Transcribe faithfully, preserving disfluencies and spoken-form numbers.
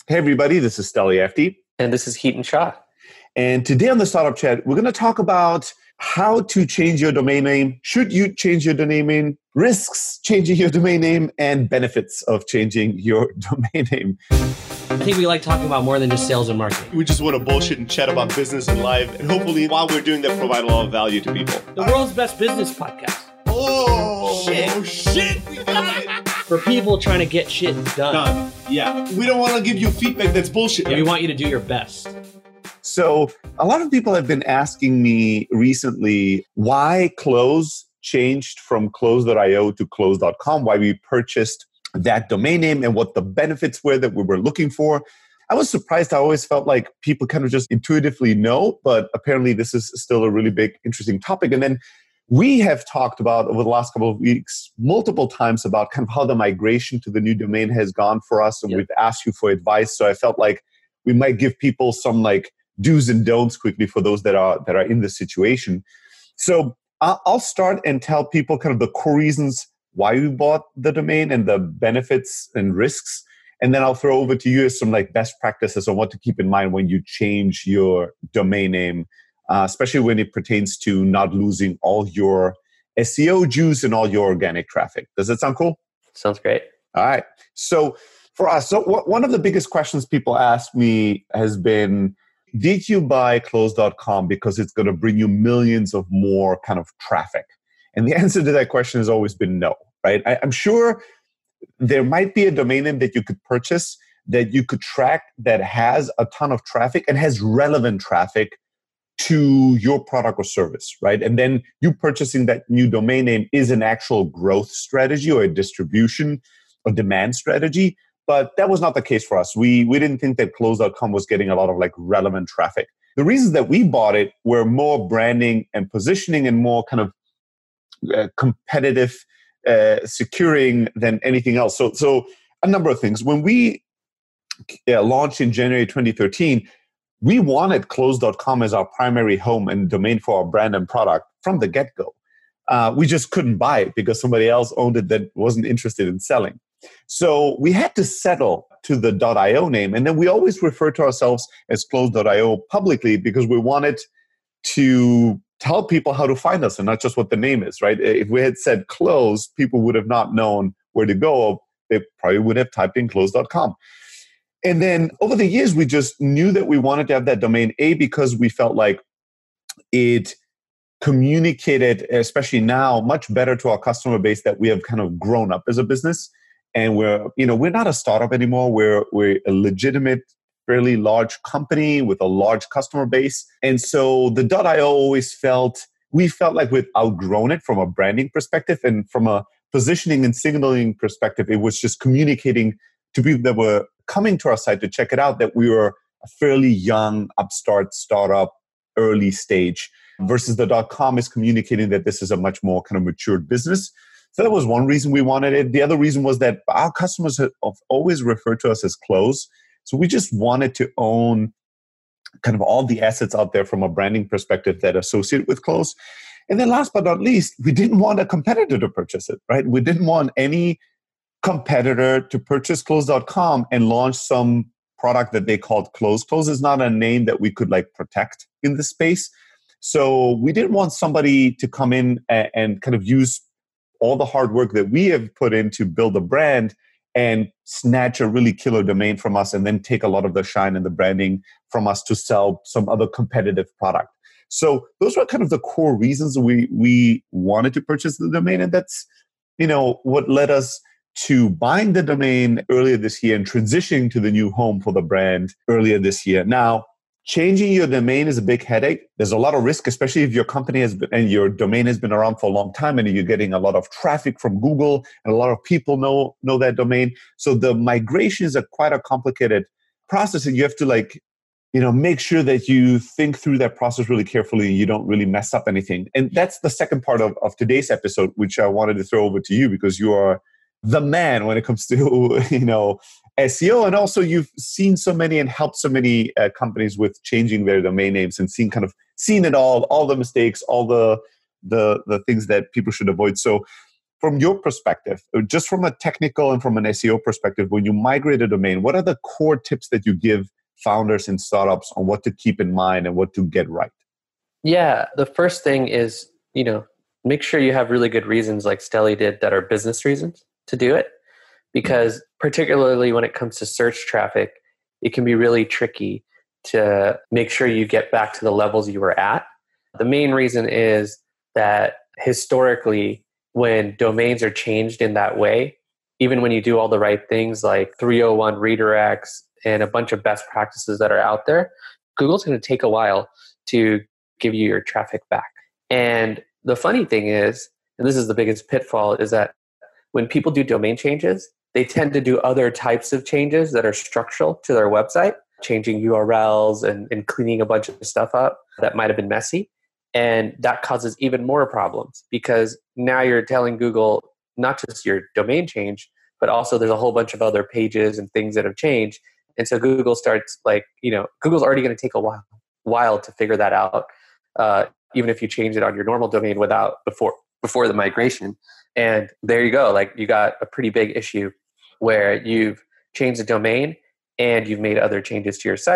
Hey, everybody, this is Steli Efti. And this is Heaton Shah. And today on the Startup Chat, we're going to talk about how to change your domain name. Should you change your domain name? Risks changing your domain name and benefits of changing your domain name. I think we like talking about more than just sales and marketing. We just want to bullshit and chat about business and life. And hopefully, while we're doing that, provide a lot of value to people. The world's best business podcast. Oh, shit. Oh, shit. We got it. For people trying to get shit done. Done. Yeah. We don't want to give you feedback that's bullshit. Yeah, we want you to do your best. So a lot of people have been asking me recently why Close changed from close dot io to close dot com, why we purchased that domain name and what the benefits were that we were looking for. I was surprised. I always felt like people kind of just intuitively know, but apparently this is still a really big, interesting topic. And then we have talked about over the last couple of weeks multiple times about kind of how the migration to the new domain has gone for us. And yep. We've asked you for advice. So I felt like we might give people some like do's and don'ts quickly for those that are that are in this situation. So I'll start and tell people kind of the core reasons why we bought the domain and the benefits and risks. And then I'll throw over to you some like best practices on what to keep in mind when you change your domain name, uh, especially when it pertains to not losing all your S E O juice and all your organic traffic. Does that sound cool? Sounds great. All right. So for us, so w- one of the biggest questions people ask me has been, did you buy close dot com because it's going to bring you millions of more kind of traffic? And the answer to that question has always been no, right? I, I'm sure there might be a domain name that you could purchase that you could track that has a ton of traffic and has relevant traffic to your product or service, right? And then you purchasing that new domain name is an actual growth strategy or a distribution or demand strategy. But that was not the case for us. We we didn't think that close dot com was getting a lot of like relevant traffic. The reasons that we bought it were more branding and positioning and more kind of uh, competitive uh, securing than anything else. So so a number of things. When we uh, launched in January twenty thirteen, we wanted close dot com as our primary home and domain for our brand and product from the get-go. Uh, we just couldn't buy it because somebody else owned it that wasn't interested in selling. So we had to settle to the .io name. And then we always refer to ourselves as close dot io publicly because we wanted to tell people how to find us and not just what the name is, right? If we had said close, people would have not known where to go. They probably would have typed in close dot com. And then over the years, we just knew that we wanted to have that domain, A, because we felt like it communicated, especially now, much better to our customer base that we have kind of grown up as a business. And we're, you know, we're not a startup anymore. We're we're a legitimate, fairly large company with a large customer base. And so the .io always felt, we felt like we'd outgrown it from a branding perspective. And from a positioning and signaling perspective, it was just communicating to people that were coming to our site to check it out that we were a fairly young, upstart, startup, early stage, versus the .com is communicating that this is a much more kind of matured business. So that was one reason we wanted it. The other reason was that our customers have always referred to us as Close. So we just wanted to own kind of all the assets out there from a branding perspective that associate with Close. And then last but not least, we didn't want a competitor to purchase it, right? We didn't want any competitor to purchase close dot com and launch some product that they called Close. Close is not a name that we could like protect in the space. So we didn't want somebody to come in and, and kind of use all the hard work that we have put in to build a brand and snatch a really killer domain from us and then take a lot of the shine and the branding from us to sell some other competitive product. So those were kind of the core reasons we we wanted to purchase the domain. And that's, you know, what led us to buying the domain earlier this year and transitioning to the new home for the brand earlier this year. Now, changing your domain is a big headache. There's a lot of risk, especially if your company has been, and your domain has been around for a long time and you're getting a lot of traffic from Google and a lot of people know, know that domain. So the migration is a quite a complicated process and you have to like, you know, make sure that you think through that process really carefully and you don't really mess up anything. And that's the second part of, of today's episode, which I wanted to throw over to you because you are the man when it comes to, you know, S E O. And also you've seen so many and helped so many uh, companies with changing their domain names and seen kind of seen it all, all the mistakes, all the, the, the things that people should avoid. So from your perspective, just from a technical and from an S E O perspective, when you migrate a domain, what are the core tips that you give founders and startups on what to keep in mind and what to get right? Yeah, the first thing is, you know, make sure you have really good reasons like Stelly did that are business reasons to do it. Because particularly when it comes to search traffic, it can be really tricky to make sure you get back to the levels you were at. The main reason is that historically, when domains are changed in that way, even when you do all the right things like three oh one redirects and a bunch of best practices that are out there, Google's going to take a while to give you your traffic back. And the funny thing is, and this is the biggest pitfall, is that when people do domain changes, they tend to do other types of changes that are structural to their website, changing U R Ls and, and cleaning a bunch of stuff up that might have been messy. And that causes even more problems because now you're telling Google not just your domain change, but also there's a whole bunch of other pages and things that have changed. And so Google starts like, you know, Google's already going to take a while, while to figure that out, uh, even if you change it on your normal domain without before before the migration. And there you go. Like you got a pretty big issue where you've changed the domain and you've made other changes to your site.